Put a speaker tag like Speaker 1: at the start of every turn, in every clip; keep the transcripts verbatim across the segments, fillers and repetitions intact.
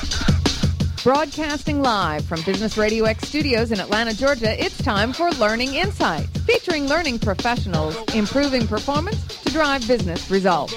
Speaker 1: Broadcasting live from Business Radio X studios in Atlanta, Georgia, it's time for Learning Insights, featuring learning professionals improving performance to drive business results.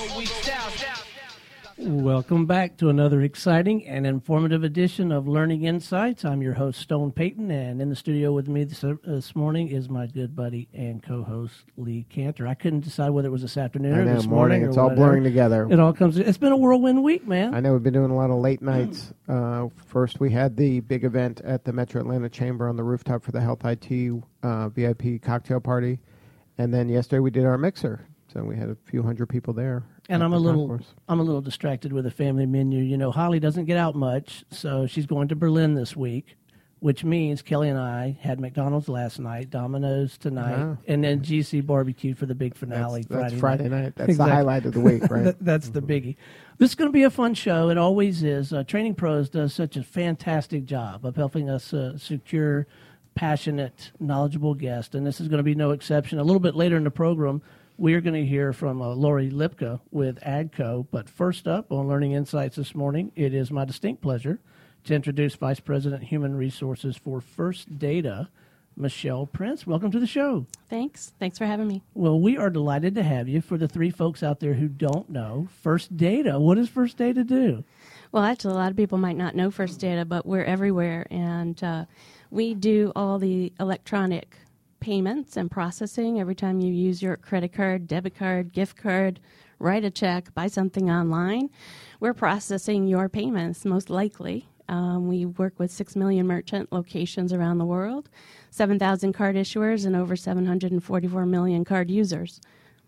Speaker 2: Welcome back to another exciting and informative edition of Learning Insights. I'm your host, Stone Payton, and in the studio with me this, uh, this morning is my good buddy and co-host, Lee Cantor. I couldn't decide whether it was this afternoon
Speaker 3: I
Speaker 2: or
Speaker 3: know,
Speaker 2: this
Speaker 3: morning.
Speaker 2: morning.
Speaker 3: It's
Speaker 2: or
Speaker 3: all
Speaker 2: whatever.
Speaker 3: blurring together.
Speaker 2: It all comes. It's been a whirlwind week, man.
Speaker 3: I know we've been doing a lot of late nights. Uh, first, we had the big event at the Metro Atlanta Chamber on the rooftop for the Health I T uh, V I P cocktail party. And then yesterday we did our mixer. So we had a few hundred people there.
Speaker 2: And I'm a little,
Speaker 3: concourse.
Speaker 2: I'm a little distracted with the family menu. You know, Holly doesn't get out much, so she's going to Berlin this week, which means Kelly and I had McDonald's last night, Domino's tonight,
Speaker 3: Wow.
Speaker 2: and then G C barbecue for the big finale
Speaker 3: That's, that's
Speaker 2: Friday,
Speaker 3: Friday
Speaker 2: night.
Speaker 3: night. That's
Speaker 2: Exactly.
Speaker 3: the highlight of the week, right?
Speaker 2: That, that's the biggie. This is going to be a fun show. It always is. Uh, Training Pros does such a fantastic job of helping us uh, secure passionate, knowledgeable guests, and this is going to be no exception. A little bit later in the program, we are going to hear from uh, Lori Lipka with AGCO. But first up on Learning Insights this morning, it is my distinct pleasure to introduce Vice President Human Resources for First Data, Michelle Prince. Welcome to the show.
Speaker 4: Thanks. Thanks for having me.
Speaker 2: Well, we are delighted to have you. For the three folks out there who don't know, First Data, what does First Data do?
Speaker 4: Well, actually, a lot of people might not know First Data, but we're everywhere, and uh, we do all the electronic payments and processing. Every time you use your credit card, debit card, gift card, write a check, buy something online, we're processing your payments, most likely. Um, we work with six million merchant locations around the world, seven thousand card issuers, and over seven hundred forty-four million card users.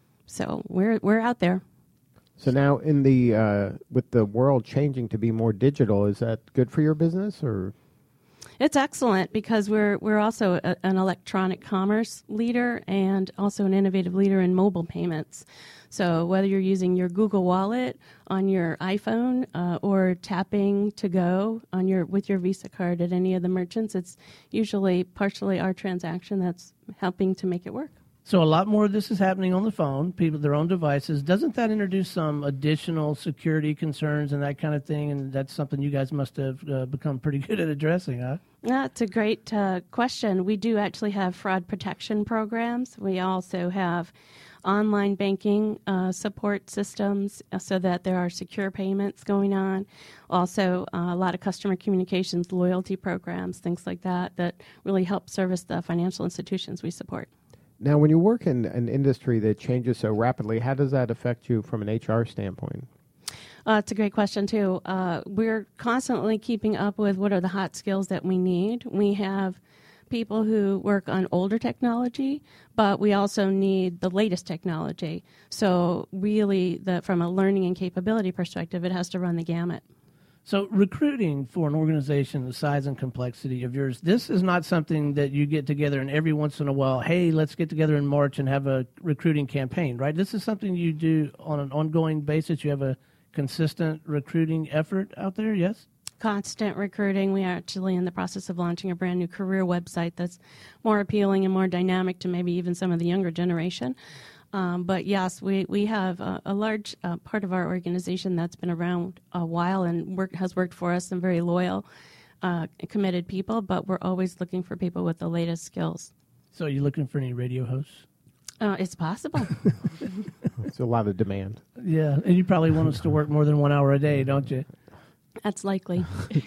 Speaker 4: So we're we're out there.
Speaker 3: So now in the uh, with the world changing to be more digital, is that good for your business or?
Speaker 4: It's excellent because we're we're also a, an electronic commerce leader and also an innovative leader in mobile payments. So whether you're using your Google Wallet on your iPhone uh, or tapping to go on your with your Visa card at any of the merchants, it's usually partially our transaction that's helping to make it work.
Speaker 2: So a lot more of this is happening on the phone, people their own devices. Doesn't that introduce some additional security concerns and that kind of thing? And that's something you guys must have uh, become pretty good at addressing, huh?
Speaker 4: That's a great uh, question. We do actually have fraud protection programs. We also have online banking uh, support systems so that there are secure payments going on. Also, uh, a lot of customer communications, loyalty programs, things like that, that really help service the financial institutions we support.
Speaker 3: Now, when you work in an industry that changes so rapidly, how does that affect you from an H R standpoint?
Speaker 4: Uh, it's a great question, too. Uh, we're constantly keeping up with what are the hot skills that we need. We have people who work on older technology, but we also need the latest technology. So really, the, from a learning and capability perspective, it has to run the gamut.
Speaker 2: So recruiting for an organization the size and complexity of yours, this is not something that you get together and every once in a while, hey, let's get together in March and have a recruiting campaign, right? This is something you do on an ongoing basis. You have a consistent recruiting effort out there, yes?
Speaker 4: Constant recruiting. We are actually in the process of launching a brand new career website that's more appealing and more dynamic to maybe even some of the younger generation. Um, but yes, we, we have a, a large uh, part of our organization that's been around a while and work, has worked for us and very loyal, uh, committed people, but we're always looking for people with the latest skills.
Speaker 2: So are you looking for any radio hosts?
Speaker 4: Uh, it's possible.
Speaker 3: It's a lot of demand.
Speaker 2: Yeah, and you probably want us to work more than one hour a day, don't you?
Speaker 4: That's likely.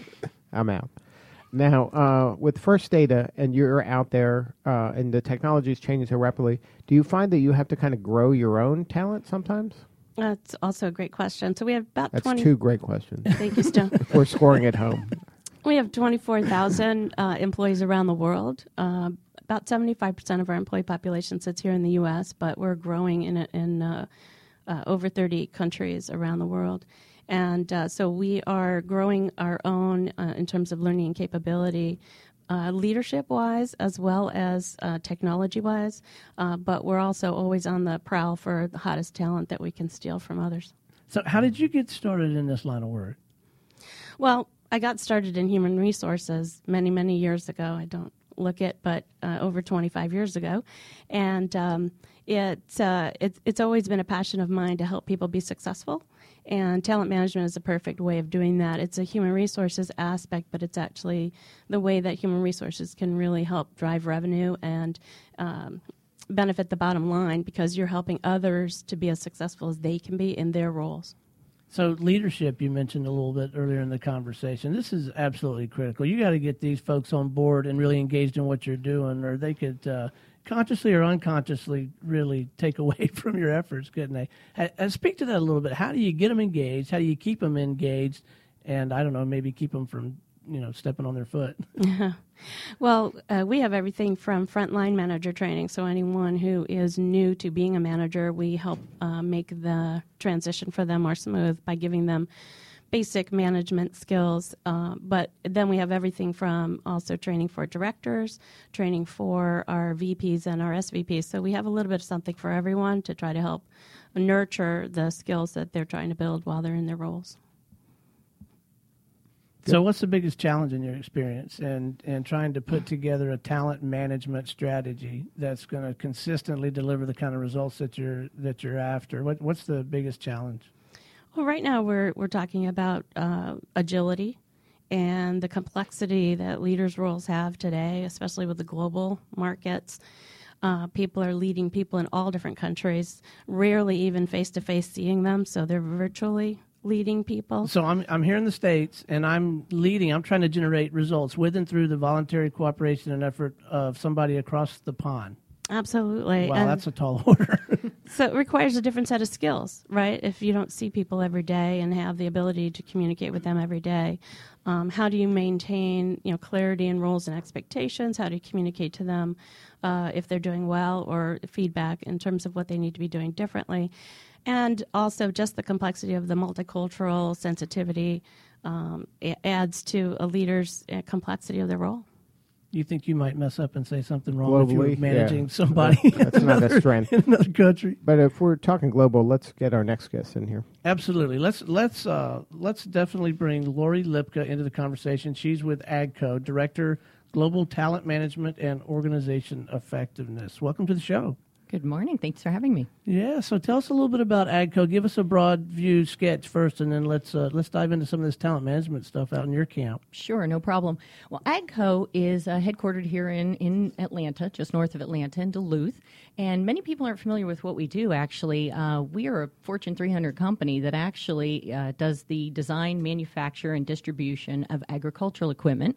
Speaker 3: I'm out. Now, uh, with First Data, and you're out there, uh, and the technology is changing so rapidly, do you find that you have to kind of grow your own talent sometimes?
Speaker 4: That's also a great question. So we have about
Speaker 3: That's
Speaker 4: twenty.
Speaker 3: two great questions.
Speaker 4: Thank you, Stone.
Speaker 3: We're scoring at home.
Speaker 4: We have twenty-four thousand uh, employees around the world. Uh, about seventy-five percent of our employee population sits here in the U S, but we're growing in, in uh, uh, over thirty countries around the world. And uh, so we are growing our own uh, in terms of learning and capability, uh, leadership-wise as well as uh, technology-wise. Uh, but we're also always on the prowl for the hottest talent that we can steal from others.
Speaker 2: So how did you get started in this line of work?
Speaker 4: Well, I got started in human resources many, many years ago. I don't look it, but uh, over twenty-five years ago. And um, it, uh, it's, it's always been a passion of mine to help people be successful. And talent management is a perfect way of doing that. It's a human resources aspect, but it's actually the way that human resources can really help drive revenue and um, benefit the bottom line, because you're helping others to be as successful as they can be in their roles.
Speaker 2: So leadership, you mentioned a little bit earlier in the conversation. This is absolutely critical. You got to get these folks on board and really engaged in what you're doing, or they could uh, consciously or unconsciously really take away from your efforts, couldn't they? Uh, speak to that a little bit. How do you get them engaged? How do you keep them engaged? And I don't know, maybe keep them from, you know, stepping on their foot.
Speaker 4: Well, uh, we have everything from frontline manager training. So anyone who is new to being a manager, we help uh, make the transition for them more smooth by giving them basic management skills. Uh, but then we have everything from also training for directors, training for our V Ps and our S V Ps. So we have a little bit of something for everyone to try to help nurture the skills that they're trying to build while they're in their roles.
Speaker 2: So what's the biggest challenge in your experience and and trying to put together a talent management strategy that's going to consistently deliver the kind of results that you're that you're after? What what's the biggest challenge?
Speaker 4: Well, right now we're we're talking about uh, agility and the complexity that leaders' roles have today, especially with the global markets. Uh, people are leading people in all different countries, rarely even face-to-face seeing them, so they're virtually leading people.
Speaker 2: So I'm I'm here in the States, and I'm leading. I'm trying to generate results with and through the voluntary cooperation and effort of somebody across the pond.
Speaker 4: Absolutely.
Speaker 2: Wow,
Speaker 4: and
Speaker 2: that's a tall order.
Speaker 4: So it requires a different set of skills, right? If you don't see people every day and have the ability to communicate with them every day, um, how do you maintain, you know, clarity in roles and expectations? How do you communicate to them uh, if they're doing well, or feedback in terms of what they need to be doing differently? And also just the complexity of the multicultural sensitivity um, adds to a leader's uh, complexity of their role.
Speaker 2: You think you might mess up and say something wrong if you were
Speaker 3: Globally,
Speaker 2: managing
Speaker 3: yeah.
Speaker 2: somebody
Speaker 3: That's
Speaker 2: in,
Speaker 3: not a
Speaker 2: another,
Speaker 3: strength.
Speaker 2: in another country?
Speaker 3: But if we're talking global, let's get our next guest in here.
Speaker 2: Absolutely. Let's let's uh, let's definitely bring Lori Lipka into the conversation. She's with AGCO, Director, Global Talent Management and Organization Effectiveness. Welcome to the show.
Speaker 5: Good morning. Thanks for having me.
Speaker 2: Yeah. So tell us a little bit about AGCO. Give us a broad view sketch first, and then let's uh, let's dive into some of this talent management stuff out in your camp.
Speaker 5: Sure, no problem. Well, AGCO is uh, headquartered here in, in Atlanta, just north of Atlanta in Duluth. And many people aren't familiar with what we do, actually. Uh, we are a Fortune three hundred company that actually uh, does the design, manufacture, and distribution of agricultural equipment.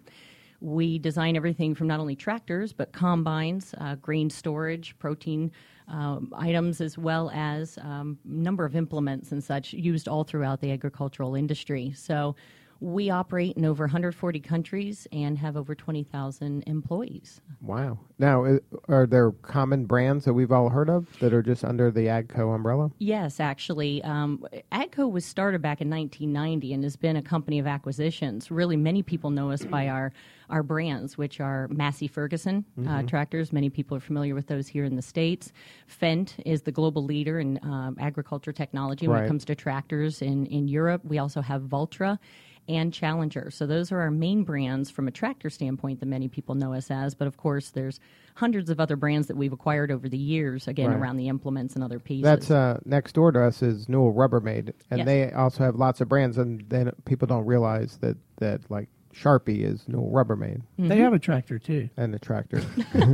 Speaker 5: We design everything from not only tractors, but combines, uh, grain storage, protein um, items, as well as a um, number of implements and such used all throughout the agricultural industry. So we operate in over one hundred forty countries and have over twenty thousand employees.
Speaker 3: Wow. Now, i- are there common brands that we've all heard of that are just under the AGCO umbrella?
Speaker 5: Yes, actually. Um, AGCO was started back in nineteen ninety and has been a company of acquisitions. Really, many people know us by our, our brands, which are Massey Ferguson uh,
Speaker 3: Mm-hmm.
Speaker 5: tractors. Many people are familiar with those here in the States. Fendt is the global leader in um, agriculture technology when
Speaker 3: Right.
Speaker 5: it comes to tractors in, in Europe. We also have Valtra and Challenger. So those are our main brands from a tractor standpoint that many people know us as. But of course, there's hundreds of other brands that we've acquired over the years, again,
Speaker 3: Right.
Speaker 5: around the implements and other pieces.
Speaker 3: That's uh, next door to us is Newell Rubbermaid, and
Speaker 5: Yes.
Speaker 3: they also have lots of brands, and then people don't realize that, that like Sharpie is Newell Rubbermaid
Speaker 2: They have a tractor too.
Speaker 3: and a tractor.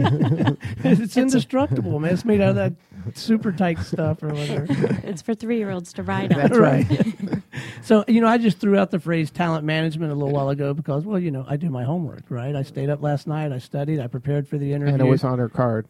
Speaker 2: It's indestructible, man. It's made out of that super tight stuff or whatever.
Speaker 4: It's for three-year-olds to ride on.
Speaker 3: That's right.
Speaker 2: So, you know, I just threw out the phrase talent management a little while ago because, well, you know, I do my homework, right? I stayed up last night, I studied, I prepared for the interview.
Speaker 3: And it was on her card.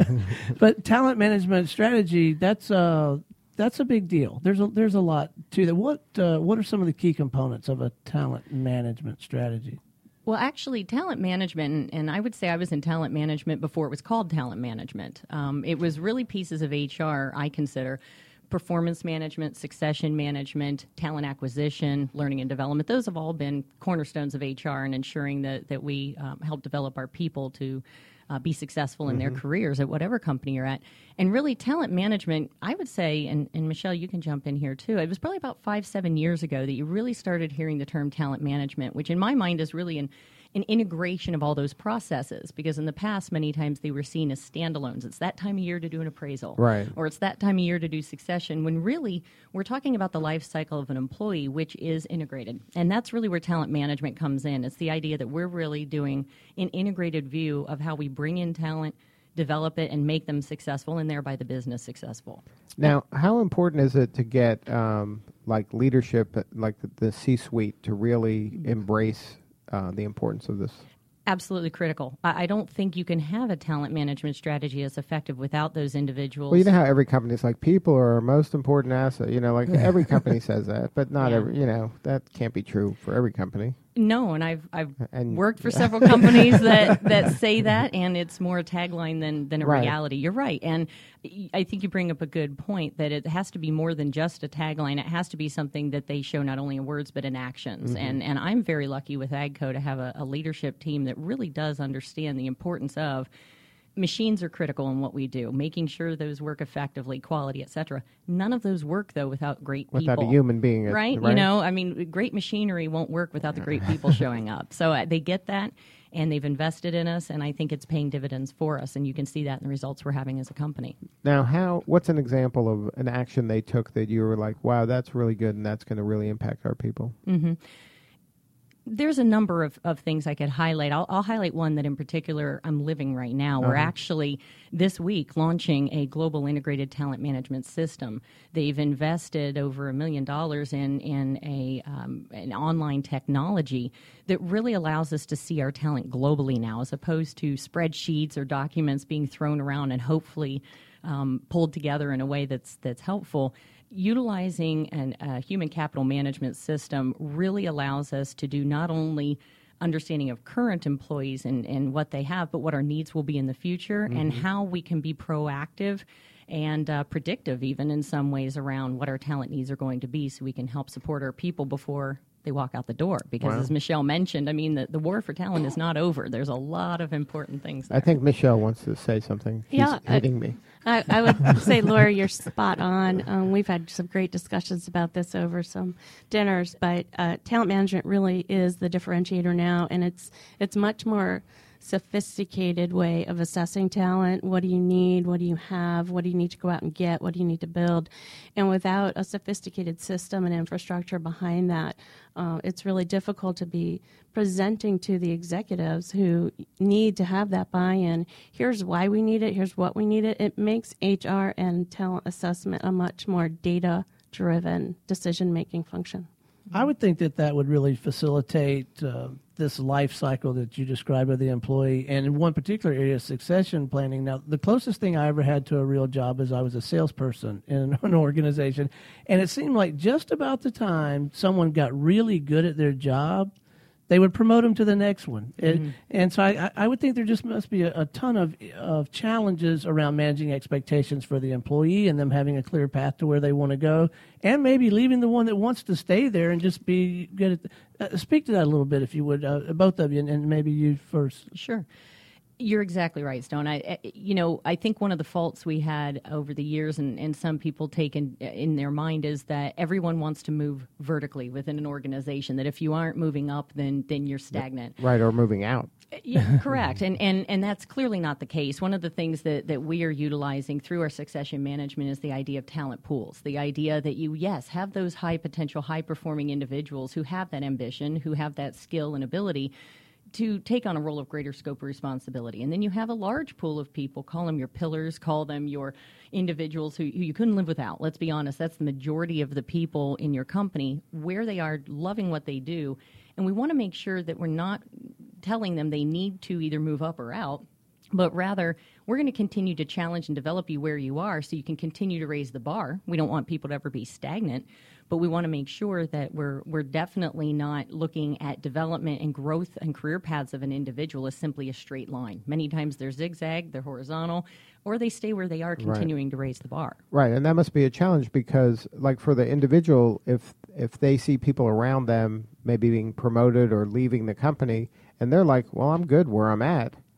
Speaker 2: But talent management strategy, that's uh that's a big deal. There's a there's a lot to that. What uh, what are some of the key components of a talent management strategy?
Speaker 5: Well, actually, talent management, and I would say I was in talent management before it was called talent management. Um, it was really pieces of H R, I consider, performance management, succession management, talent acquisition, learning and development. Those have all been cornerstones of H R and ensuring that, that we um, help develop our people to uh, be successful in mm-hmm. their careers at whatever company you're at. And really, talent management, I would say, and, and Michelle, you can jump in here too, it was probably about five, seven years ago that you really started hearing the term talent management, which in my mind is really an an integration of all those processes, because in the past, many times they were seen as standalones. It's that time of year to do an appraisal,
Speaker 3: right?
Speaker 5: Or it's that time of year to do succession, when really we're talking about the life cycle of an employee, which is integrated. And that's really where talent management comes in. It's the idea that we're really doing an integrated view of how we bring in talent, develop it, and make them successful, and thereby the business successful.
Speaker 3: Now, how important is it to get um, like leadership, like the, the C-suite, to really embrace Uh, the importance of this?
Speaker 5: Absolutely critical. I, I don't think you can have a talent management strategy that's effective without those individuals.
Speaker 3: Well, you know how every company is like, people are our most important asset. You know, like every company says that, but not
Speaker 5: yeah.
Speaker 3: every, you know, that can't be true for every company.
Speaker 5: No, and I've I've
Speaker 3: and,
Speaker 5: worked for several companies that, that say that, and it's more a tagline than, than a
Speaker 3: right.
Speaker 5: reality. You're right, and I think you bring up a good point that it has to be more than just a tagline. It has to be something that they show not only in words but in actions. Mm-hmm. And and I'm very lucky with AGCO to have a, a leadership team that really does understand the importance of machines are critical in what we do, making sure those work effectively, quality, et cetera. None of those work, though, without great people.
Speaker 3: Without a human being.
Speaker 5: Right?
Speaker 3: right?
Speaker 5: You know, I mean, great machinery won't work without the great people showing up. So uh, they get that, and they've invested in us, and I think it's paying dividends for us, and you can see that in the results we're having as a company.
Speaker 3: Now, how? What's an example of an action they took that you were like, wow, that's really good, and that's going to really impact our people?
Speaker 5: Mm-hmm. There's a number of, of things I could highlight. I'll, I'll highlight one that in particular I'm living right now. Uh-huh. We're actually this week launching a global integrated talent management system. They've invested over a million dollars in in a um, an online technology that really allows us to see our talent globally now, as opposed to spreadsheets or documents being thrown around and hopefully um, pulled together in a way that's that's helpful. Utilizing a uh, human capital management system really allows us to do not only understanding of current employees and, and what they have, but what our needs will be in the future, mm-hmm. and how we can be proactive and uh, predictive even in some ways around what our talent needs are going to be, so we can help support our people before they walk out the door. Because wow. as Michelle mentioned, I mean, the, the war for talent is not over. There's a lot of important things there.
Speaker 3: I think Michelle wants to say something. She's
Speaker 4: yeah,
Speaker 3: hitting
Speaker 4: I,
Speaker 3: me.
Speaker 4: I, I would say, Laura, you're spot on. Um, we've had some great discussions about this over some dinners, but uh, talent management really is the differentiator now, and it's it's much more sophisticated way of assessing talent. What do you need? What do you have? What do you need to go out and get? What do you need to build? And without a sophisticated system and infrastructure behind that, uh, it's really difficult to be presenting to the executives who need to have that buy-in. Here's why we need it. Here's what we need it. It makes H R and talent assessment a much more data-driven decision-making function.
Speaker 2: I would think that that would really facilitate uh, this life cycle that you described of the employee, and in one particular area, succession planning. Now, the closest thing I ever had to a real job is I was a salesperson in an organization, and it seemed like just about the time someone got really good at their job, they would promote them to the next one. Mm-hmm. It, and so I, I would think there just must be a, a ton of of challenges around managing expectations for the employee and them having a clear path to where they want to go, and maybe leaving the one that wants to stay there and just be good at the, uh, speak to that a little bit, if you would, uh, both of you, and, and maybe you first.
Speaker 5: Sure. You're exactly right, Stone. I, you know, I think one of the faults we had over the years, and, and some people take in, in their mind, is that everyone wants to move vertically within an organization. That if you aren't moving up, then then you're stagnant.
Speaker 3: Right, or moving out.
Speaker 5: Yeah, correct. And, and and that's clearly not the case. One of the things that, that we are utilizing through our succession management is the idea of talent pools. The idea that you, yes, have those high potential, high performing individuals who have that ambition, who have that skill and ability to take on a role of greater scope of responsibility. And then you have a large pool of people, call them your pillars, call them your individuals who, who you couldn't live without. Let's be honest, that's the majority of the people in your company, where they are loving what they do. And we want to make sure that we're not telling them they need to either move up or out, but rather we're going to continue to challenge and develop you where you are so you can continue to raise the bar. We don't want people to ever be stagnant, but we want to make sure that we're we're definitely not looking at development and growth and career paths of an individual as simply a straight line. Many times they're zigzag, they're horizontal, or they stay where they are, continuing right. to raise the bar.
Speaker 3: Right, and that must be a challenge because, like, for the individual, if if they see people around them maybe being promoted or leaving the company, and they're like, well, I'm good where I'm at,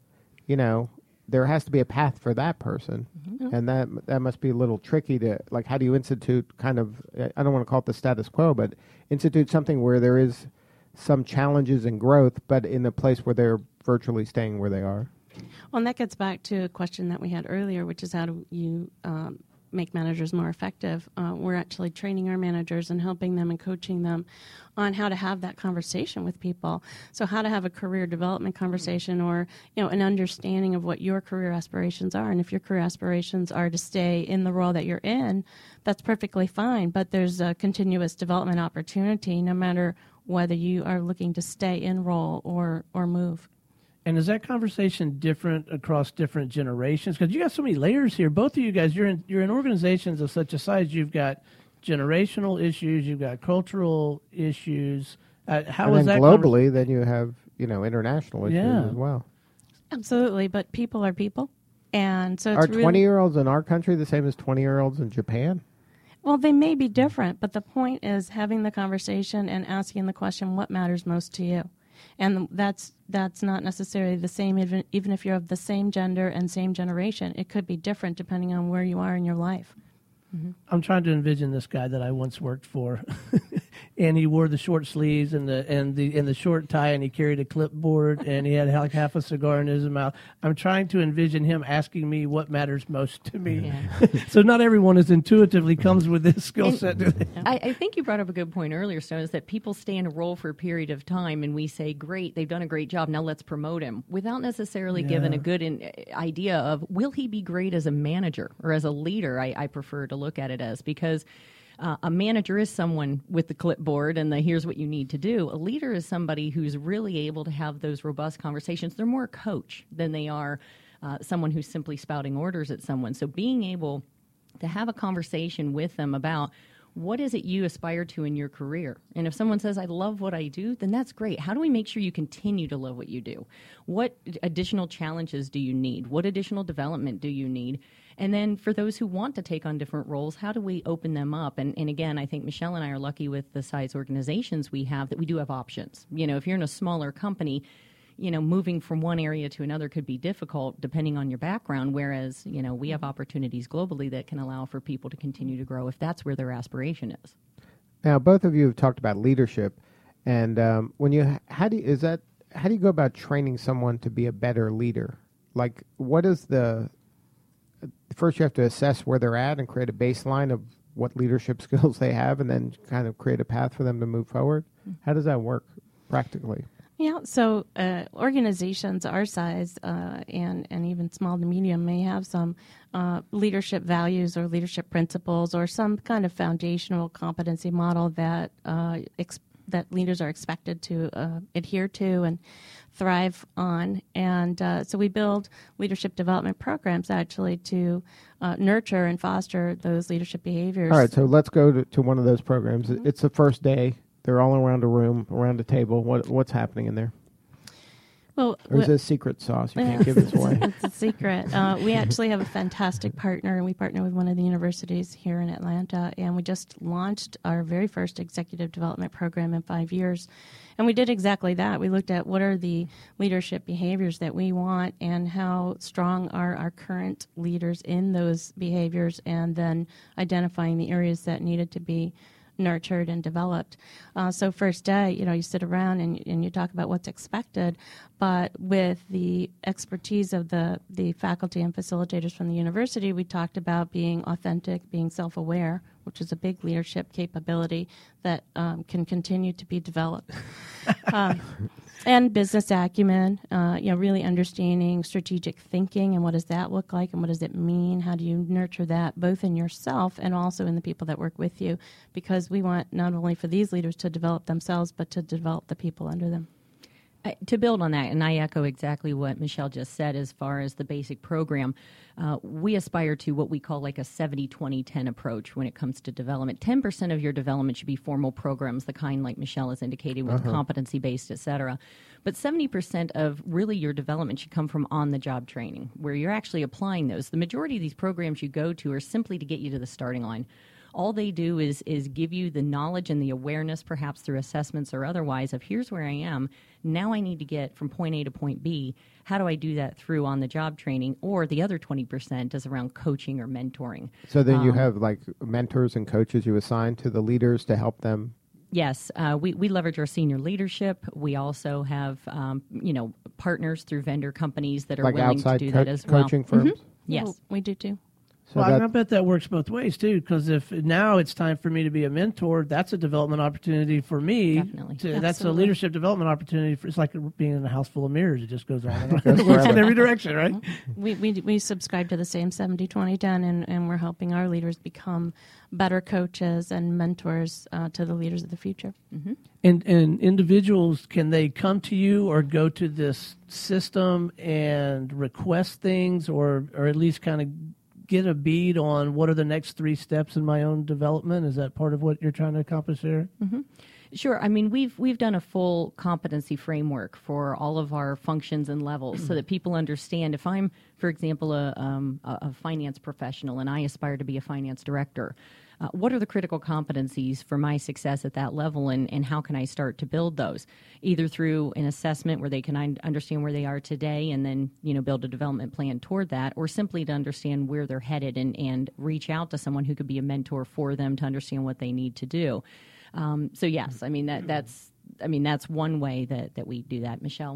Speaker 3: you know, there has to be a path for that person.
Speaker 4: Mm-hmm.
Speaker 3: And that that must be a little tricky to, like, how do you institute kind of, I don't want to call it the status quo, but institute something where there is some challenges and growth, but in a place where they're virtually staying where they are.
Speaker 4: Well, and that gets back to a question that we had earlier, which is how do you um, make managers more effective? Uh, we're actually training our managers and helping them and coaching them on how to have that conversation with people. So how to have a career development conversation, or, you know, an understanding of what your career aspirations are. And if your career aspirations are to stay in the role that you're in, that's perfectly fine. But there's a continuous development opportunity no matter whether you are looking to stay in role or, or move.
Speaker 2: And is that conversation different across different generations? Because you got so many layers here. Both of you guys, you're in, you're in organizations of such a size. You've got generational issues. You've got cultural issues. Uh, how
Speaker 3: and
Speaker 2: is
Speaker 3: then
Speaker 2: that
Speaker 3: globally? Then you have, you know, international issues
Speaker 2: Yeah.
Speaker 3: as well.
Speaker 4: Absolutely, but people are people. And so it's
Speaker 3: Are
Speaker 4: really,
Speaker 3: twenty-year-olds in our country the same as twenty-year-olds in Japan?
Speaker 4: well, they may be different, but the point is having the conversation and asking the question, what matters most to you? And that's that's not necessarily the same, even, even if you're of the same gender and same generation. It could be different depending on where you are in your life.
Speaker 2: I'm trying to envision this guy that I once worked for, and he wore the short sleeves and the and the and the short tie, and he carried a clipboard, and he had like half a cigar in his mouth. I'm trying to envision him asking me what matters most to me.
Speaker 5: Yeah.
Speaker 2: So not everyone is intuitively comes with this skill
Speaker 5: And-
Speaker 2: set. Do they?
Speaker 5: I, I think you brought up a good point earlier, Stone, is that people stay in a role for a period of time and we say, great, they've done a great job, now let's promote him, without necessarily
Speaker 2: Yeah.
Speaker 5: giving a good in, idea of, will he be great as a manager or as a leader? I, I prefer to look at it as, because uh, a manager is someone with the clipboard and the here's what you need to do. A leader is somebody who's really able to have those robust conversations. They're more a coach than they are uh, someone who's simply spouting orders at someone. So being able to have a conversation with them about what is it you aspire to in your career? And if someone says, I love what I do, then that's great. How do we make sure you continue to love what you do? What additional challenges do you need? What additional development do you need? And then for those who want to take on different roles, how do we open them up? And, and again, I think Michelle and I are lucky with the size organizations we have that we do have options. You know, if you're in a smaller company, you know, moving from one area to another could be difficult depending on your background, whereas, you know, we have opportunities globally that can allow for people to continue to grow if that's where their aspiration is.
Speaker 3: Now, both of you have talked about leadership, and um, when you how do you, is that how do you go about training someone to be a better leader? Like, what is the first you have to assess where they're at and create a baseline of what leadership skills they have, and then kind of create a path for them to move forward. How does that work practically?
Speaker 4: Yeah, so uh, organizations our size uh, and, and even small to medium may have some uh, leadership values or leadership principles or some kind of foundational competency model that uh, ex- that leaders are expected to uh, adhere to and thrive on. And uh, so we build leadership development programs actually to uh, nurture and foster those leadership behaviors.
Speaker 3: All right, so let's go to, to one of those programs. Mm-hmm. It's the first day. They're all around a room, around a table. What what's happening in there?
Speaker 4: Well,
Speaker 3: or is it a secret sauce? You can't give this away.
Speaker 4: It's a secret. Uh, we actually have a fantastic partner, and we partner with one of the universities here in Atlanta, and we just launched our very first executive development program in five years. And we did exactly that. We looked at what are the leadership behaviors that we want and how strong are our current leaders in those behaviors, and then identifying the areas that needed to be nurtured and developed. Uh, so first day, you know, you sit around and, and you talk about what's expected, but with the expertise of the, the faculty and facilitators from the university, we talked about being authentic, being self-aware, which is a big leadership capability that um, can continue to be developed. um, and business acumen, uh, you know, really understanding strategic thinking and what does that look like and what does it mean? How do you nurture that both in yourself and also in the people that work with you? Because we want not only for these leaders to develop themselves, but to develop the people under them.
Speaker 5: Uh, to build on that, and I echo exactly what Michelle just said as far as the basic program, uh, we aspire to what we call like a seventy twenty ten approach when it comes to development. ten percent of your development should be formal programs, the kind like Michelle has indicated with uh-huh. competency-based, et cetera. But seventy percent of really your development should come from on-the-job training, where you're actually applying those. The majority of these programs you go to are simply to get you to the starting line. All they do is is give you the knowledge and the awareness, perhaps through assessments or otherwise, of here's where I am. Now I need to get from point A to point B. How do I do that through on-the-job training? Or the other twenty percent is around coaching or mentoring.
Speaker 3: So then you
Speaker 5: Um,
Speaker 3: have like mentors and coaches you assign to the leaders to help them.
Speaker 5: Yes, uh, we, we leverage our senior leadership. We also have, um, you know, partners through vendor companies that are
Speaker 3: Like
Speaker 5: willing
Speaker 3: outside
Speaker 5: to do
Speaker 3: co-
Speaker 5: that as well.
Speaker 3: coaching firms?
Speaker 5: Mhm. Yes.
Speaker 4: Well, we do too.
Speaker 3: So
Speaker 2: well,
Speaker 3: that-
Speaker 2: I bet that works both ways too. Because if now it's time for me to be a mentor, that's a development opportunity for me.
Speaker 5: Definitely.
Speaker 2: To, that's a
Speaker 4: Absolutely.
Speaker 2: leadership development opportunity. For, it's like being in a house full of mirrors. It just goes on and on.
Speaker 3: Goes
Speaker 2: It works in
Speaker 3: forever.
Speaker 2: every direction, right?
Speaker 4: We, we we subscribe to the same seventy twenty ten, and, and we're helping our leaders become better coaches and mentors uh, to the leaders of the future.
Speaker 2: And and individuals, can they come to you or go to this system and request things, or or at least kind of get a bead on what are the next three steps in my own development? Is that part of what you're trying to accomplish there?
Speaker 5: Sure. I mean, we've we've done a full competency framework for all of our functions and levels, so that people understand. If I'm, for example, a um, a, a finance professional and I aspire to be a finance director, uh, what are the critical competencies for my success at that level, and, and how can I start to build those? Either through an assessment where they can un- understand where they are today, and then you know build a development plan toward that, or simply to understand where they're headed and and reach out to someone who could be a mentor for them to understand what they need to do. Um, so yes, I mean that that's I mean that's one way that, that we do that. Michelle.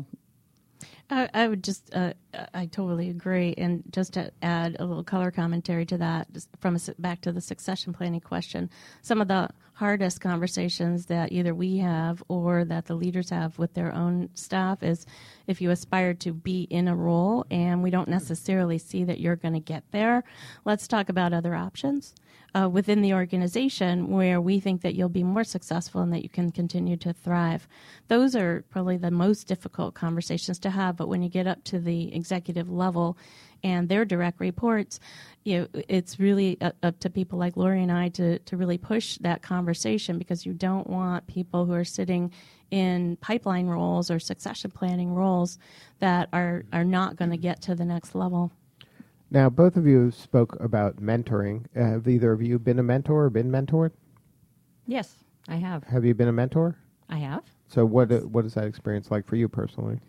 Speaker 4: I, I would just, uh, I totally agree. And just to add a little color commentary to that, just from a, back to the succession planning question, some of the hardest conversations that either we have or that the leaders have with their own staff is if you aspire to be in a role and we don't necessarily see that you're going to get there, let's talk about other options uh, within the organization where we think that you'll be more successful and that you can continue to thrive. Those are probably the most difficult conversations to have, but when you get up to the executive level and their direct reports, you know, it's really up, up to people like Lori and I to, to really push that conversation, because you don't want people who are sitting in pipeline roles or succession planning roles that are, are not going to get to the next level.
Speaker 3: Now, both of you spoke about mentoring. Uh, have either of you been a mentor or been mentored?
Speaker 5: Yes, I have.
Speaker 3: Have you been a mentor?
Speaker 5: I have.
Speaker 3: So what uh, what is that experience like for you personally?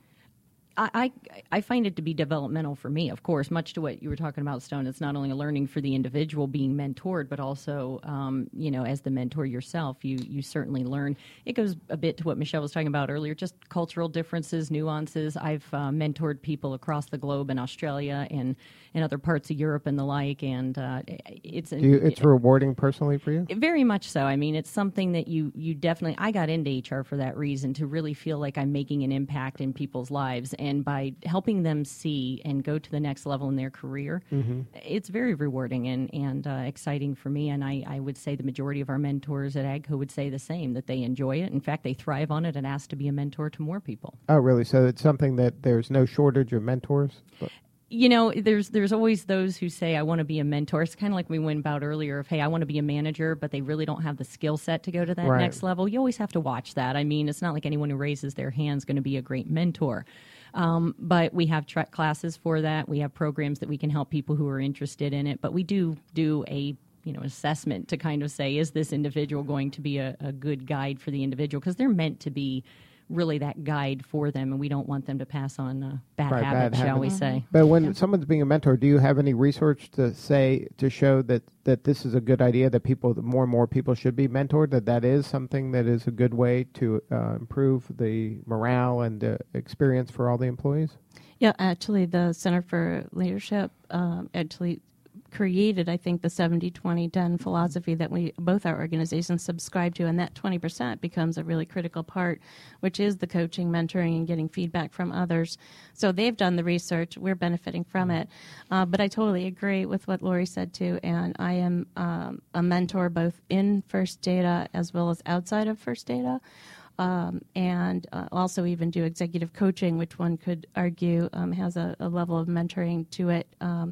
Speaker 5: I, I I find it to be developmental for me, of course, much to what you were talking about, Stone. It's not only a learning for the individual being mentored, but also, um, you know, as the mentor yourself, you you certainly learn. It goes a bit to what Michelle was talking about earlier, just cultural differences, nuances. I've uh, mentored people across the globe in Australia and in other parts of Europe and the like, and uh, it's
Speaker 3: Do you, it's rewarding personally for you?
Speaker 5: very much so. I mean, it's something that you you definitely. I got into H R for that reason, to really feel like I'm making an impact in people's lives. And by helping them see and go to the next level in their career,
Speaker 3: Mm-hmm.
Speaker 5: it's very rewarding and, and uh, exciting for me. And I, I would say the majority of our mentors at AGCO would say the same, that they enjoy it. In fact, they thrive on it and ask to be a mentor to more people.
Speaker 3: Oh, really? So it's something that there's no shortage of mentors? But
Speaker 5: You know, there's there's always those who say, I want to be a mentor. It's kind of like we went about earlier of, hey, I want to be a manager, but they really don't have the skill set to go to that
Speaker 3: Right.
Speaker 5: next level. You always have to watch that. I mean, it's not like anyone who raises their hand is going to be a great mentor. Um, but we have tra- classes for that. We have programs that we can help people who are interested in it. But we do do a you know assessment to kind of say, is this individual going to be a, a good guide for the individual? Because they're meant to be really that guide for them, and we don't want them to pass on uh, bad
Speaker 3: Right,
Speaker 5: habits,
Speaker 3: bad
Speaker 5: shall we
Speaker 3: habits.
Speaker 5: say.
Speaker 3: But when someone's being a mentor, do you have any research to say, to show that, that this is a good idea, that people, that more and more people should be mentored, that that is something that is a good way to uh, improve the morale and uh, experience for all the employees?
Speaker 4: Yeah, actually, the Center for Leadership um, actually created, I think, the seventy twenty ten philosophy that we both our organizations subscribe to, and that twenty percent becomes a really critical part, which is the coaching, mentoring, and getting feedback from others. So they've done the research. We're benefiting from it. Uh, but I totally agree with what Lori said, too, and I am um, a mentor both in First Data as well as outside of First Data. Um, and uh, also even do executive coaching, which one could argue um, has a, a level of mentoring to it. Um,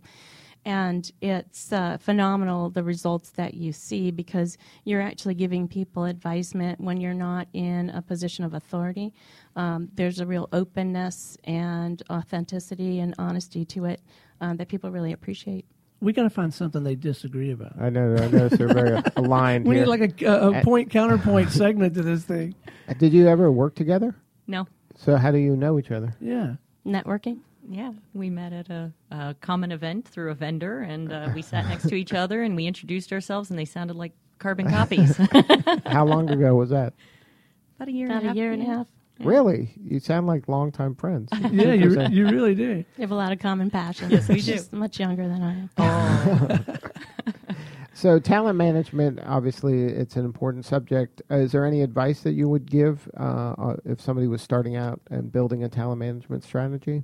Speaker 4: and it's uh, phenomenal, the results that you see, because you're actually giving people advisement when you're not in a position of authority. Um, there's a real openness and authenticity and honesty to it uh, that people really appreciate.
Speaker 2: We got to find something they disagree about.
Speaker 3: I know. I noticed they're very aligned
Speaker 2: We
Speaker 3: here.
Speaker 2: need like a, a, a point counterpoint segment to this thing.
Speaker 3: Did you ever work together?
Speaker 5: No.
Speaker 3: So how do you know each other?
Speaker 2: Yeah.
Speaker 4: Networking.
Speaker 5: Yeah, we met at a, a common event through a vendor, and uh, we sat next to each other, and we introduced ourselves, and they sounded like carbon copies.
Speaker 3: How long ago was that?
Speaker 5: About a year
Speaker 4: About
Speaker 5: and a
Speaker 4: a
Speaker 5: half.
Speaker 4: year and a half.
Speaker 3: Really? You sound like longtime friends.
Speaker 2: Yeah, you, re- you really do.
Speaker 4: We have a lot of common passions.
Speaker 5: Yes, we
Speaker 4: She's
Speaker 5: do.
Speaker 4: just much younger than I am.
Speaker 3: So talent management, obviously, it's an important subject. Uh, is there any advice that you would give uh, uh, if somebody was starting out and building a talent management strategy?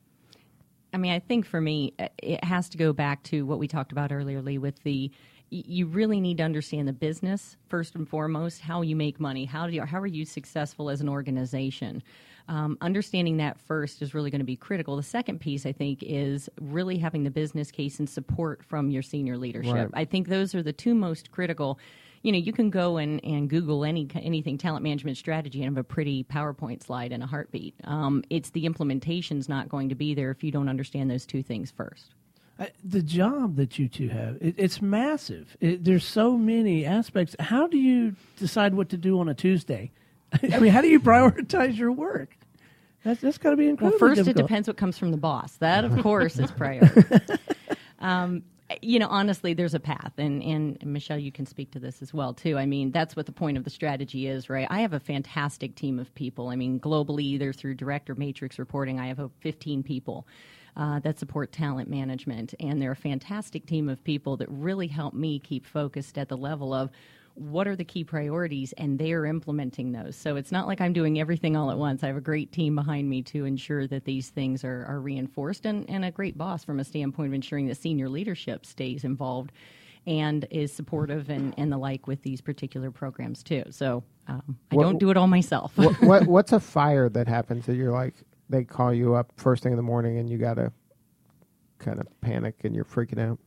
Speaker 5: I mean, I think for me, uh, it has to go back to what we talked about earlier, Lee, with the y- you really need to understand the business first and foremost, how you make money, how do you, how are you successful as an organization. Um, understanding that first is really going to be critical. The second piece, I think, is really having the business case and support from your senior leadership.
Speaker 3: Right.
Speaker 5: I think those are the two most critical. You know, you can go and, and Google any anything talent management strategy and have a pretty PowerPoint slide in a heartbeat. Um, it's the implementation's not going to be there if you don't understand those two things first.
Speaker 2: I, the job that you two have, it, it's massive. It, there's so many aspects. How do you decide what to do on a Tuesday? I mean, how do you prioritize your work? That's, that's got to be
Speaker 5: Well,
Speaker 2: incredibly
Speaker 5: first
Speaker 2: difficult.
Speaker 5: it depends what comes from the boss. That, of course, is priority. um, you know, honestly, there's a path, and, and Michelle, you can speak to this as well too. I mean, that's what the point of the strategy is, right? I have a fantastic team of people. I mean, globally, either through direct or matrix reporting, I have uh, fifteen people uh, that support talent management, and they're a fantastic team of people that really help me keep focused at the level of what are the key priorities, and they're implementing those. So it's not like I'm doing everything all at once. I have a great team behind me to ensure that these things are, are reinforced, and, and a great boss from a standpoint of ensuring that senior leadership stays involved and is supportive and, and the like with these particular programs too. So um, I
Speaker 3: What-
Speaker 5: don't do it all myself.
Speaker 3: what, what What's a fire that happens that you're like, they call you up first thing in the morning and you got to kind of panic and you're freaking out?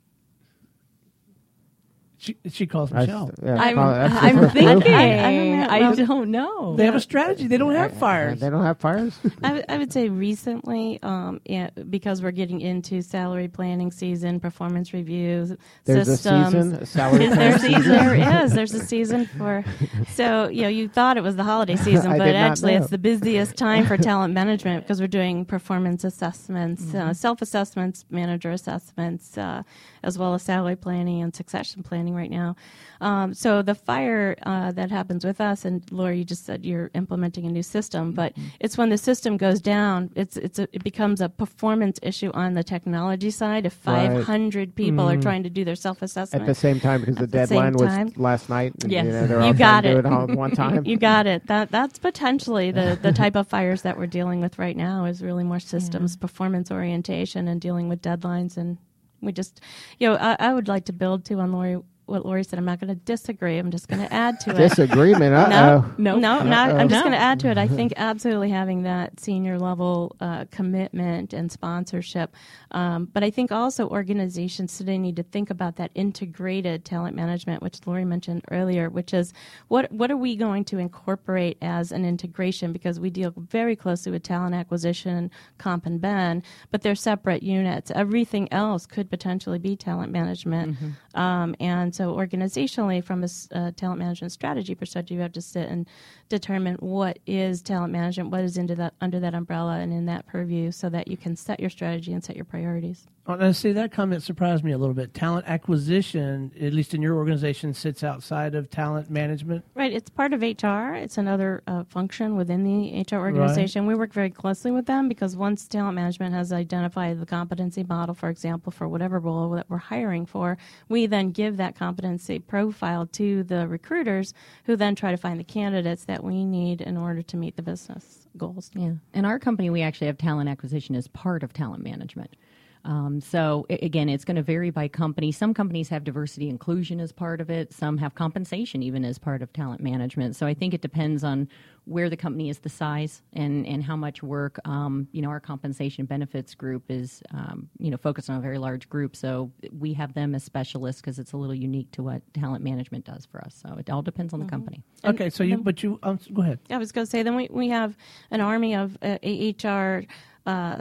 Speaker 2: She, she calls
Speaker 3: I-
Speaker 2: Michelle.
Speaker 3: yeah,
Speaker 5: I'm,
Speaker 3: call- that's the
Speaker 5: I'm
Speaker 3: first
Speaker 5: thinking.
Speaker 3: move.
Speaker 4: I- I don't know.
Speaker 5: I
Speaker 4: Well-
Speaker 5: don't know.
Speaker 2: They have a strategy. They don't have fires.
Speaker 3: They don't have fires?
Speaker 4: I, w- I would say recently, um, yeah, because we're getting into salary planning season, performance reviews,
Speaker 3: There's
Speaker 4: systems.
Speaker 3: a season, a salary plan
Speaker 4: There's
Speaker 3: season?
Speaker 4: there is. There's a season for. So you know, you thought it was the holiday season,
Speaker 3: I
Speaker 4: but
Speaker 3: did not
Speaker 4: actually,
Speaker 3: know.
Speaker 4: it's the busiest time for talent management because we're doing performance assessments,
Speaker 3: Mm-hmm.
Speaker 4: uh, self-assessments, manager assessments, uh, as well as salary planning and succession planning right now. Um, so the fire uh, that happens with us, and Laura, you just said you're implementing a new system, but
Speaker 3: Mm-hmm.
Speaker 4: it's when the system goes down, it's it's a, it becomes a performance issue on the technology side. If
Speaker 3: Right.
Speaker 4: five hundred people are trying to do their self-assessment
Speaker 3: At the same time, because the
Speaker 4: At the same
Speaker 3: deadline was
Speaker 4: time.
Speaker 3: last night. And,
Speaker 5: Yes.
Speaker 3: you know, they're
Speaker 4: You
Speaker 3: all
Speaker 4: got
Speaker 3: trying to
Speaker 4: it.
Speaker 3: do it all at one time.
Speaker 4: You got it. That that's potentially the, the type of fires that we're dealing with right now is really more systems, performance orientation, and dealing with deadlines. And we just, you know, I, I would like to build too on Lori what Lori said. I'm not going to disagree. I'm just going to add to it.
Speaker 3: Disagreement. Uh
Speaker 4: No,
Speaker 3: oh.
Speaker 5: No.
Speaker 4: no, I'm not. I'm just
Speaker 5: No.
Speaker 4: going to add to it. I think absolutely having that senior level uh, commitment and sponsorship, um, but I think also organizations today need to think about that integrated talent management, which Lori mentioned earlier, which is what what are we going to incorporate as an integration, because we deal very closely with talent acquisition, comp and ben, but they're separate units. Everything else could potentially be talent management, um, and so organizationally, from a s- uh, talent management strategy perspective, you have to sit and determine what is talent management, what is into that under that umbrella and in that purview, so that you can set your strategy and set your priorities.
Speaker 2: Oh, now, see, that comment surprised me a little bit. Talent acquisition, at least in your organization, sits outside of talent management.
Speaker 4: Right, it's part of H R. It's another uh, function within the H R organization. We work very closely with them because once talent management has identified the competency model, for example, for whatever role that we're hiring for, we then give that competency profile to the recruiters, who then try to find the candidates that we need in order to meet the business goals.
Speaker 5: Yeah. In our company, we actually have talent acquisition as part of talent management. Um, so a- again, it's going to vary by company. Some companies have diversity inclusion as part of it. Some have compensation even as part of talent management. So I think it depends on where the company is, the size, and, and how much work. Um, you know, our compensation benefits group is, um, you know, focused on a very large group. So we have them as specialists because it's a little unique to what talent management does for us. So it all depends on the company.
Speaker 4: And
Speaker 2: Okay, so you,
Speaker 4: then-
Speaker 2: but you, um, go ahead.
Speaker 4: I was going to say, then we, we have an army of uh, H R uh,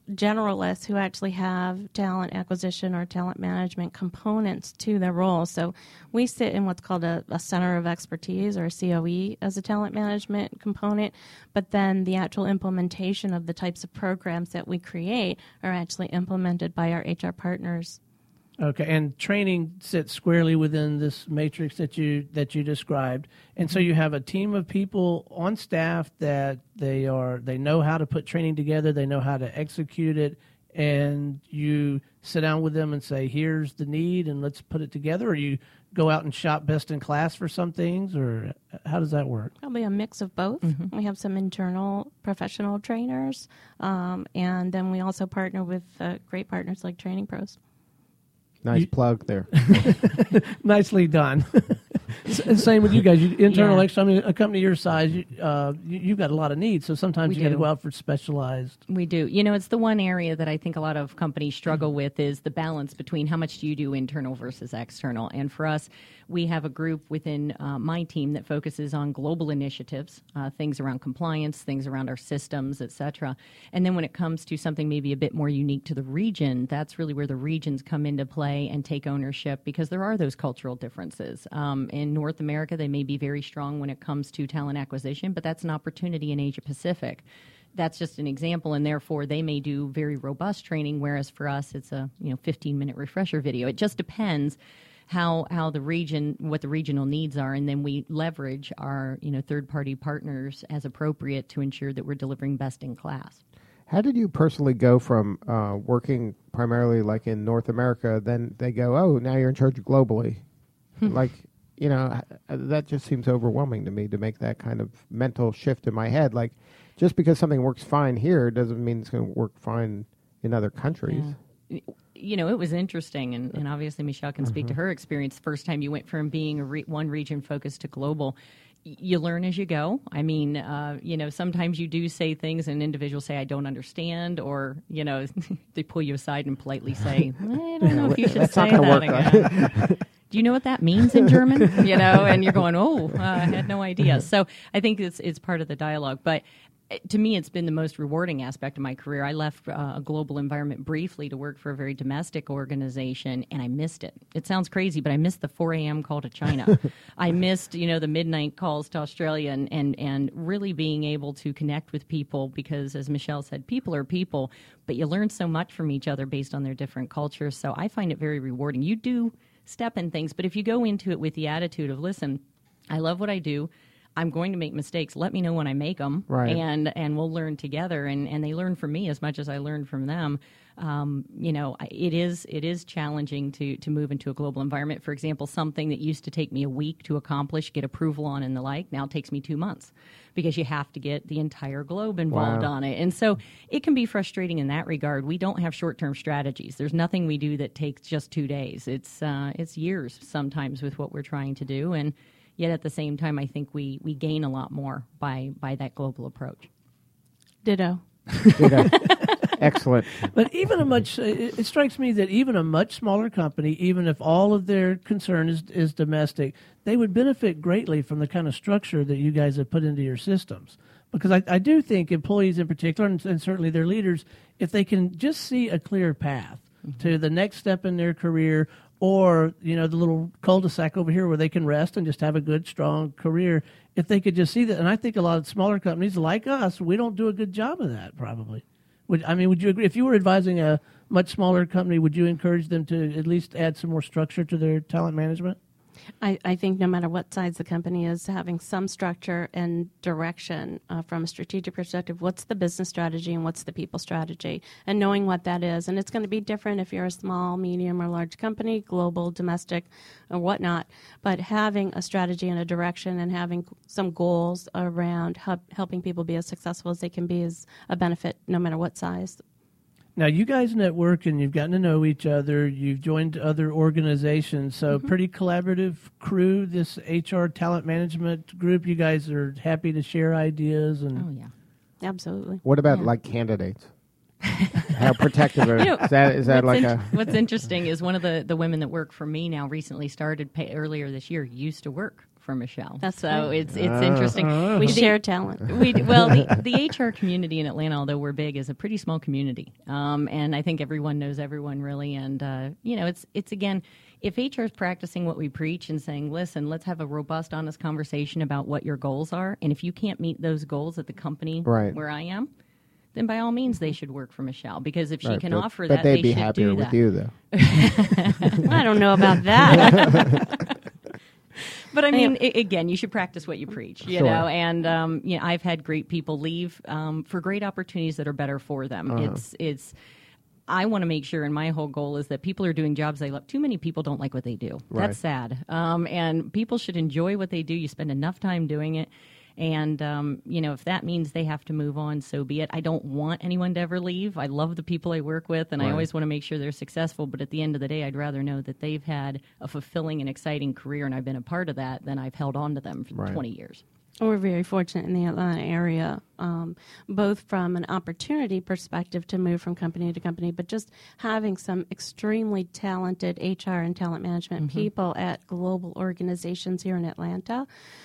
Speaker 4: generalists who actually have talent acquisition or talent management components to their role. So we sit in what's called a, a center of expertise, or a C O E, as a talent management component, but then the actual implementation of the types of programs that we create are actually implemented by our H R partners.
Speaker 2: Okay, and training sits squarely within this matrix that you that you described, and so you have a team of people on staff that they are they know how to put training together, they know how to execute it, and you sit down with them and say, "Here's the need, and let's put it together." Or you go out and shop best in class for some things, or how does that work?
Speaker 4: Probably a mix of both. Mm-hmm. We have some internal professional trainers, um, and then we also partner with uh, great partners like Training Pros.
Speaker 3: Nice
Speaker 2: You,
Speaker 3: plug there.
Speaker 2: Nicely done. Same with you guys. You, internal,
Speaker 5: Yeah.
Speaker 2: external. I mean, a company your size, you, uh, you, you've got a lot of needs. So sometimes
Speaker 5: We
Speaker 2: you got to
Speaker 5: do.
Speaker 2: go out for specialized.
Speaker 5: We do. You know, it's the one area that I think a lot of companies struggle with is the balance between how much do you do internal versus external. And for us, we have a group within uh, my team that focuses on global initiatives, uh, things around compliance, things around our systems, et cetera. And then when it comes to something maybe a bit more unique to the region, that's really where the regions come into play and take ownership, because there are those cultural differences. Um, in North America, they may be very strong when it comes to talent acquisition, but that's an opportunity in Asia Pacific. That's just an example, and therefore they may do very robust training, whereas for us it's a you know fifteen minute refresher video. It just depends how how the region, what the regional needs are, and then we leverage our you know third party partners as appropriate to ensure that we're delivering best in class.
Speaker 3: How did you personally go from uh, working primarily like in North America, then they go, oh, now you're in charge globally? Like, you know, that just seems overwhelming to me to make that kind of mental shift in my head. Like, just because something works fine here doesn't mean it's going to work fine in other countries.
Speaker 5: Yeah. You know, it was interesting, and, and obviously Michelle can speak
Speaker 3: Mm-hmm.
Speaker 5: to her experience. The first time you went from being a re- one region focused to global, y- you learn as you go. I mean, uh, you know, sometimes you do say things and individuals say, I don't understand, or, you know, they pull you aside and politely say, I don't know if you should
Speaker 3: That's
Speaker 5: say
Speaker 3: not gonna
Speaker 5: that
Speaker 3: work,
Speaker 5: again. Do you know what that means in German? You know, and you're going, oh, uh, I had no idea. So I think it's it's part of the dialogue. But to me, it's been the most rewarding aspect of my career. I left uh, a global environment briefly to work for a very domestic organization, and I missed it. It sounds crazy, but I missed the four a.m. call to China. I missed, you know, the midnight calls to Australia, and, and, and really being able to connect with people, because, as Michelle said, people are people, but you learn so much from each other based on their different cultures. So I find it very rewarding. You do step in things, but if you go into it with the attitude of, listen, I love what I do, I'm going to make mistakes. Let me know when I make them,
Speaker 3: right.
Speaker 5: and and we'll learn together. And, and they learn from me as much as I learn from them. Um, you know, it is it is challenging to to move into a global environment. For example, something that used to take me a week to accomplish, get approval on, and the like, now takes me two months because you have to get the entire globe involved
Speaker 3: Wow.
Speaker 5: on it. And so it can be frustrating in that regard. We don't have short term strategies. There's nothing we do that takes just two days. It's uh, it's years sometimes with what we're trying to do. And yet at the same time, I think we, we gain a lot more by, by that global approach.
Speaker 4: Ditto.
Speaker 3: Ditto. Excellent.
Speaker 2: But even a much, it, it strikes me that even a much smaller company, even if all of their concern is, is domestic, they would benefit greatly from the kind of structure that you guys have put into your systems. Because I, I do think employees in particular, and, and certainly their leaders, if they can just see a clear path mm-hmm. to the next step in their career, or, you know, the little cul-de-sac over here where they can rest and just have a good, strong career, if they could just see that. And I think a lot of smaller companies like us, we don't do a good job of that, probably. Would I mean, would you agree? If you were advising a much smaller company, would you encourage them to at least add some more structure to their talent management?
Speaker 4: I, I think no matter what size the company is, having some structure and direction uh, from a strategic perspective, what's the business strategy and what's the people strategy, and knowing what that is. And it's going to be different if you're a small, medium, or large company, global, domestic, or whatnot. But having a strategy and a direction and having some goals around help, helping people be as successful as they can be is a benefit no matter what size.
Speaker 2: Now, you guys network and you've gotten to know each other. You've joined other organizations. So mm-hmm. pretty collaborative crew, this H R talent management group. You guys are happy to share ideas. And
Speaker 5: oh, yeah.
Speaker 4: Absolutely.
Speaker 3: What about
Speaker 5: yeah.
Speaker 3: like candidates? How protective are,
Speaker 5: you know,
Speaker 3: is that? Is that like
Speaker 5: in-
Speaker 3: a...
Speaker 5: What's interesting is one of the, the women that work for me now recently started pay, earlier this year used to work for Michelle.
Speaker 4: That's
Speaker 5: so
Speaker 4: right.
Speaker 5: it's it's
Speaker 3: Ah.
Speaker 5: interesting.
Speaker 2: Uh.
Speaker 4: We
Speaker 5: The-
Speaker 4: share talent.
Speaker 5: we well the, the H R community in Atlanta, although we're big, is a pretty small community, um, and I think everyone knows everyone really. And uh, you know, it's it's again, if H R is practicing what we preach and saying, listen, let's have a robust, honest conversation about what your goals are, and if you can't meet those goals at the company
Speaker 3: Right.
Speaker 5: where I am, then by all means they should work for Michelle, because if she
Speaker 3: Right,
Speaker 5: can
Speaker 3: but,
Speaker 5: offer
Speaker 3: but
Speaker 5: that,
Speaker 3: they'd
Speaker 5: they
Speaker 3: be
Speaker 5: should
Speaker 3: happier
Speaker 5: do
Speaker 3: with
Speaker 5: that.
Speaker 3: you, though.
Speaker 4: I don't know about that.
Speaker 5: But I mean, I- again, you should practice what you preach, you
Speaker 3: Sure.
Speaker 5: know. And um, you know, I've had great people leave um, for great opportunities that are better for them.
Speaker 3: Uh-huh.
Speaker 5: It's it's. I want to make sure, and my whole goal is that people are doing jobs they love. Too many people don't like what they do.
Speaker 3: Right.
Speaker 5: That's sad. Um, and people should enjoy what they do. You spend enough time doing it. And, um, you know, if that means they have to move on, so be it. I don't want anyone to ever leave. I love the people I work with, and
Speaker 3: Right.
Speaker 5: I always want to make sure they're successful. But at the end of the day, I'd rather know that they've had a fulfilling and exciting career, and I've been a part of that, than I've held on to them for
Speaker 3: Right.
Speaker 5: twenty years.
Speaker 4: We're very fortunate in the Atlanta area, um, both from an opportunity perspective to move from company to company, but just having some extremely talented H R and talent management people at global organizations here in Atlanta.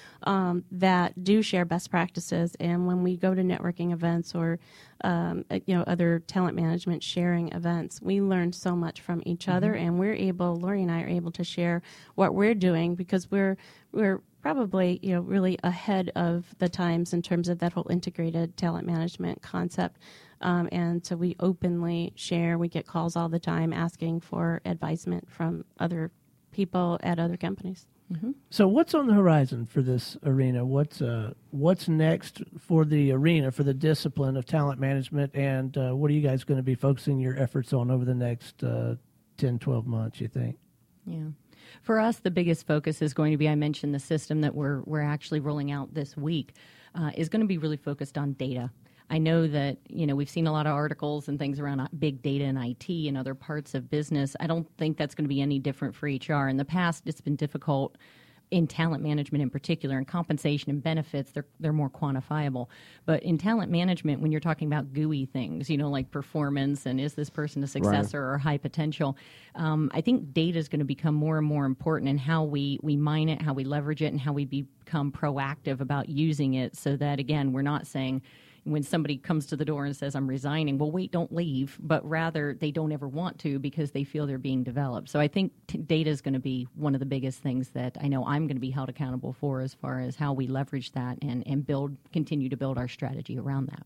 Speaker 4: Um, that do share best practices, and when we go to networking events or um, uh, you know other talent management sharing events, we learn so much from each other, and we're able, Lori and I are able to share what we're doing, because we're we're probably you know really ahead of the times in terms of that whole integrated talent management concept. Um, and so we openly share. We get calls all the time asking for advisement from other people at other companies.
Speaker 2: So what's on the horizon for this arena? What's uh, what's next for the arena, for the discipline of talent management, and uh, what are you guys going to be focusing your efforts on over the next uh, ten, twelve months, you think?
Speaker 5: Yeah. For us, the biggest focus is going to be, I mentioned the system that we're we're actually rolling out this week, uh, is going to be really focused on data. I know that, you know, we've seen a lot of articles and things around big data and I T and other parts of business. I don't think that's going to be any different for H R. In the past, it's been difficult in talent management in particular, and compensation and benefits, they're they're more quantifiable. But in talent management, when you're talking about gooey things, you know, like performance and is this person a successor or high potential, um, I think data is going to become more and more important in how we, we mine it, how we leverage it, and how we become proactive about using it, so that, again, we're not saying, when somebody comes to the door and says, I'm resigning, well, wait, don't leave, but rather they don't ever want to because they feel they're being developed. So I think t- data is going to be one of the biggest things that I know I'm going to be held accountable for, as far as how we leverage that and, and build, continue to build our strategy around that.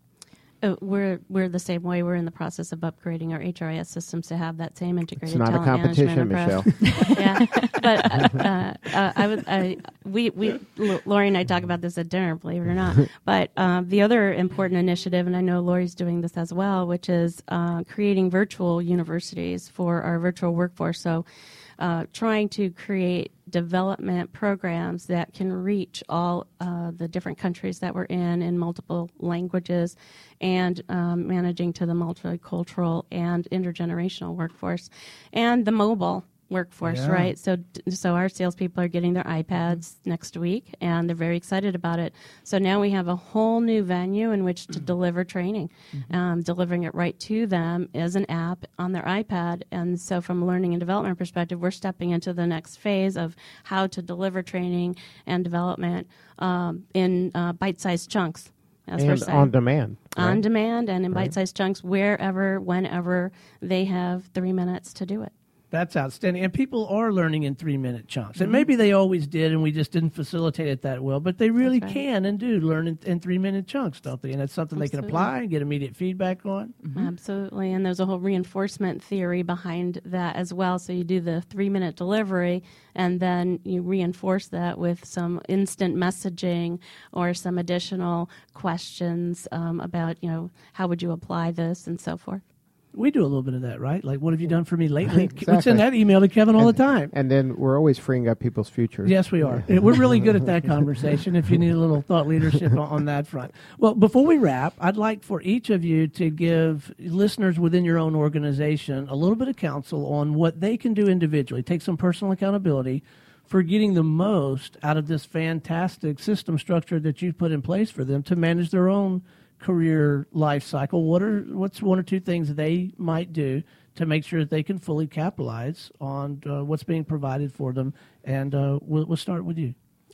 Speaker 4: Uh, we're we're the same way. We're in the process of upgrading our H R I S systems to have that same integrated
Speaker 3: It's not a
Speaker 4: talent
Speaker 3: competition,
Speaker 4: management
Speaker 3: Michelle.
Speaker 4: approach. Yeah, but uh, uh, uh, I would I, we we L- Lori and I talk about this at dinner, believe it or not. But um, the other important initiative, and I know Lori's doing this as well, which is uh, creating virtual universities for our virtual workforce. So. Uh, trying to create development programs that can reach all uh, the different countries that we're in in multiple languages, and um, managing to the multicultural and intergenerational workforce, and the mobile workforce,
Speaker 2: Yeah.
Speaker 4: right? So, so our salespeople are getting their iPads next week, and they're very excited about it. So now we have a whole new venue in which to deliver training, um, delivering it right to them as an app on their iPad. And so, from a learning and development perspective, we're stepping into the next phase of how to deliver training and development um, in uh, bite-sized chunks. As we're
Speaker 3: And
Speaker 4: saying.
Speaker 3: on demand.
Speaker 4: On
Speaker 3: right?
Speaker 4: demand and in bite-sized chunks, wherever, whenever they have three minutes to do it.
Speaker 2: That's outstanding. And people are learning in three-minute chunks. And maybe they always did, and we just didn't facilitate it that well. But they really
Speaker 4: That's right.
Speaker 2: can and do learn in, in three-minute chunks, don't they? And it's something they can
Speaker 4: Absolutely.
Speaker 2: apply and get immediate feedback on.
Speaker 4: Absolutely. And there's a whole reinforcement theory behind that as well. So you do the three-minute delivery, and then you reinforce that with some instant messaging or some additional questions um, about, you know, how would you apply this and so forth.
Speaker 2: We do a little bit of that, right? Like, what have you done for me lately? We
Speaker 3: Exactly.
Speaker 2: send that email to Kevin all the time.
Speaker 3: And then we're always freeing up people's futures.
Speaker 2: Yes, we are. We're really good at that conversation if you need a little thought leadership on, on that front. Well, before we wrap, I'd like for each of you to give listeners within your own organization a little bit of counsel on what they can do individually. Take some personal accountability for getting the most out of this fantastic system structure that you've put in place for them to manage their own career life cycle. What are what's one or two things they might do to make sure that they can fully capitalize on uh, what's being provided for them? And uh, we'll, we'll start with you.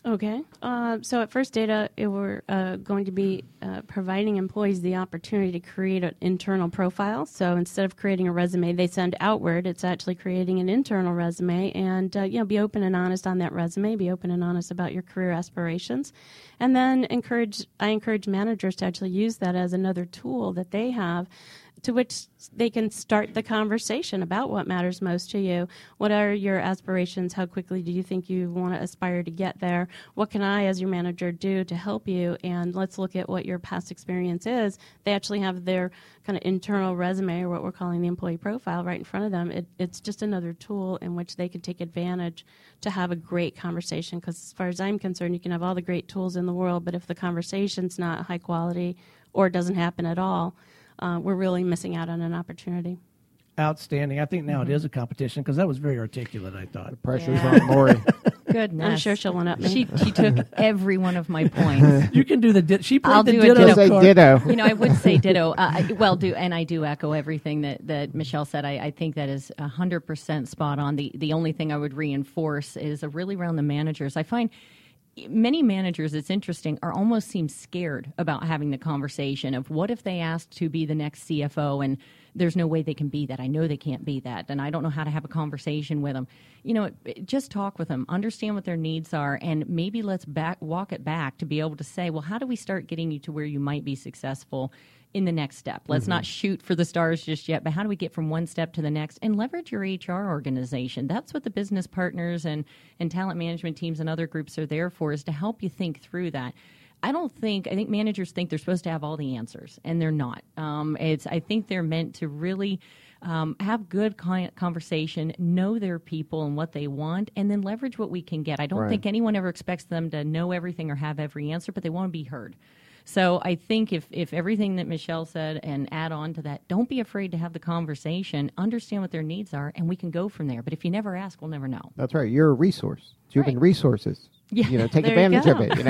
Speaker 4: Okay. Uh, so at First Data, it we're uh, going to be uh, providing employees the opportunity to create an internal profile. So instead of creating a resume they send outward, it's actually creating an internal resume. And, uh, you know, be open and honest on that resume. Be open and honest about your career aspirations. And then encourage, I encourage managers to actually use that as another tool that they have to which they can start the conversation about what matters most to you. What are your aspirations? How quickly do you think you want to aspire to get there? What can I, as your manager, do to help you? And let's look at what your past experience is. They actually have their kind of internal resume, or what we're calling the employee profile, right in front of them. It, it's just another tool in which they can take advantage to have a great conversation, because as far as I'm concerned, you can have all the great tools in the world, but if the conversation's not high quality or doesn't happen at all, Uh, we're really missing out on an opportunity.
Speaker 2: Outstanding. I think now mm-hmm. it is a competition, because that was very articulate, I thought.
Speaker 3: The pressure's
Speaker 5: yeah.
Speaker 3: on Lori.
Speaker 5: Goodness.
Speaker 4: I'm sure she'll one up me.
Speaker 5: She, she took every one of my points.
Speaker 2: You can do the di- she played
Speaker 5: I'll
Speaker 2: the
Speaker 5: do a
Speaker 2: ditto
Speaker 5: ditto.
Speaker 3: Say
Speaker 2: card.
Speaker 3: ditto.
Speaker 5: You know, I would say ditto. Uh, I, well, do and I do echo everything that, that Michelle said. I, I think that is one hundred percent spot on. The, the only thing I would reinforce is uh, really around the managers. I find many managers, it's interesting, are almost seem scared about having the conversation of what if they ask to be the next C F O and there's no way they can be that. I know they can't be that, and I don't know how to have a conversation with them. You know, just talk with them, understand what their needs are, and maybe let's back walk it back to be able to say, well, how do we start getting you to where you might be successful in the next step? Let's mm-hmm. not shoot for the stars just yet, but how do we get from one step to the next and leverage your H R organization? That's what the business partners and, and talent management teams and other groups are there for, is to help you think through that. I don't think, I think managers think they're supposed to have all the answers, and they're not. Um, it's, I think they're meant to really um, have good client conversation, know their people and what they want, and then leverage what we can get. I don't
Speaker 3: Right.
Speaker 5: think anyone ever expects them to know everything or have every answer, but they want to be heard. So I think if, if everything that Michelle said and add on to that, don't be afraid to have the conversation, understand what their needs are, and we can go from there. But if you never ask, we'll never know.
Speaker 3: That's right. You're a resource. Human
Speaker 5: Right.
Speaker 3: resources.
Speaker 5: Yeah.
Speaker 3: You know, take
Speaker 4: There you
Speaker 3: advantage
Speaker 4: go.
Speaker 3: of it, you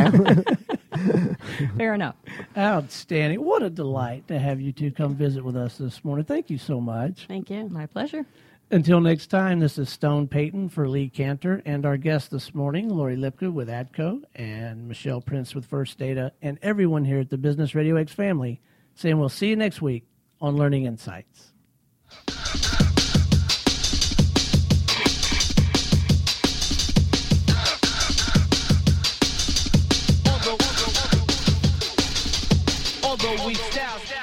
Speaker 3: know?
Speaker 5: Fair enough.
Speaker 2: Outstanding. What a delight to have you two come visit with us this morning. Thank you so much.
Speaker 4: Thank you.
Speaker 5: My pleasure.
Speaker 2: Until next time, this is Stone Payton for Lee Cantor, and our guest this morning, Lori Lipka with ADCO, and Michelle Prince with First Data, and everyone here at the Business Radio X family, saying we'll see you next week on Learning Insights.
Speaker 6: Although we style